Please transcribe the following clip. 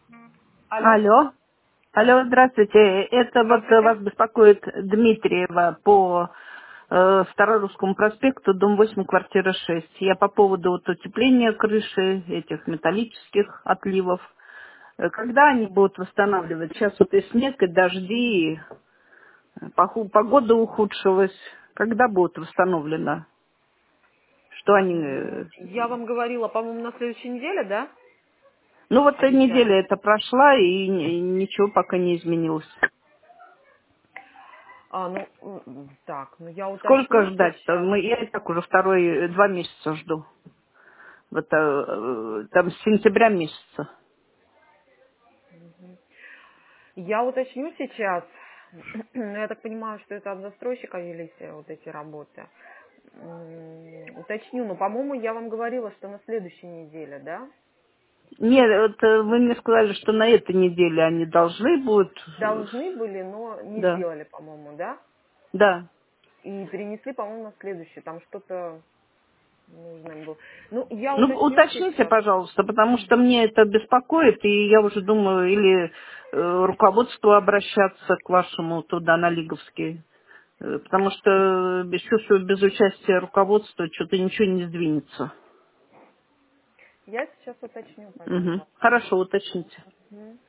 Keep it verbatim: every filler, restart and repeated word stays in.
Алло, Алло. Алло, здравствуйте. Это вот э, здравствуйте. вас беспокоит Дмитриева по э, Старорусскому проспекту, дом восемь, квартира шесть. Я по поводу вот утепления крыши, этих металлических отливов. Э, Когда они будут восстанавливать? Сейчас вот и снег, и дожди, и поху- погода ухудшилась. Когда будет восстановлено? Что они... М, э, Я вам говорила, по-моему, на следующей неделе, да? Ну вот э, Обещали. неделя эта прошла, и н- ничего пока не изменилось. А, ну, м, так, ну я Сколько уточню ждать-то? сейчас. Мы, я и так уже второй, э, два месяца жду. Вот э, э, там с сентября месяца. Я уточню сейчас. Но я так понимаю, что это от застройщика велись э, вот эти работы. М, Уточню, но, по-моему, я вам говорила, что на следующей неделе, да? Нет, вот э, вы мне сказали, что на этой неделе они должны будут. э, Должны были, но не Да, сделали, по-моему, да? да. И перенесли, по-моему, на следующую. Там что-то нужно им было. Ну, я Ну, уточню уточните, сейчас. пожалуйста, потому что мне это беспокоит, и я уже думаю, или э, руководству обращаться к вашему туда, на Лиговский. Э, Потому что без чувства, без участия руководства что-то ничего не сдвинется. Я сейчас уточню, Мгм. пожалуйста. Хорошо, уточните. Мгм.